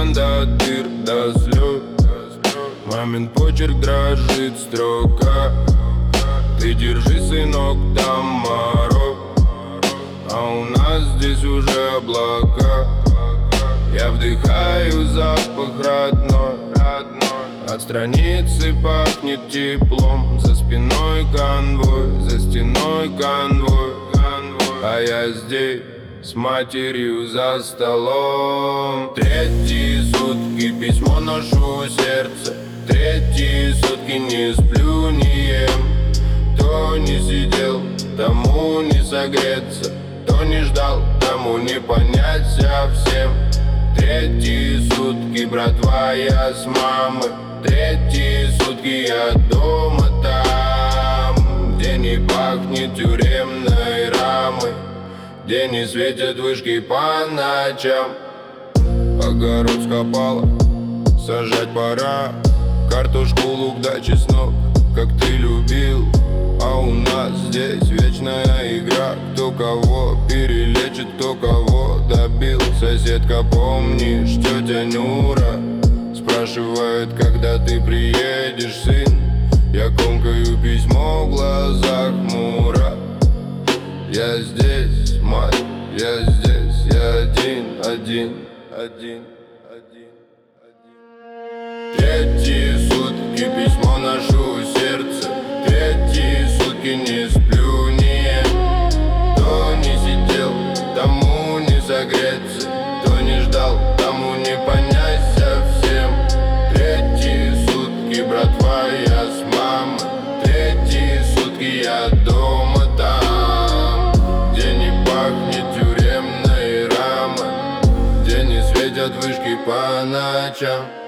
экран до дыр, до слез. Мамин почерк дрожит строка. Ты держи, сынок, там мороз, а у нас здесь уже облака. Я вдыхаю запах родной, от страницы пахнет теплом. За спиной конвой, за стеной конвой, а я здесь с матерью за столом. Третьи сутки письмо ношу в сердце. Третьи сутки не сплю, не ем. Кто не сидел, тому не согреться. Кто не ждал, тому не понять совсем. Третьи сутки, братва, я с мамой. Третьи сутки я дома там, где не пахнет тюремной рамой, где не светят вышки по ночам. Огород скопала, сажать пора. Картошку, лук да чеснок, как ты любил. А у нас здесь вечная игра. Кто кого перелечит, кто кого добил. Соседка, помнишь, тетя Нюра спрашивает, когда ты приедешь, сын. Я комкаю письмо в глазах хмуро. Я здесь, мать, я здесь, я один. Третьи сутки письмо ношу в сердце. Третьи сутки не сплю, не ем. Кто не сидел, тому не согреться. Кто не ждал, тому не понять совсем. Третьи сутки, братва, я с мамой. Третьи сутки я дома там, где не пахнет тюремной рамой, где не светят вышки по ночам.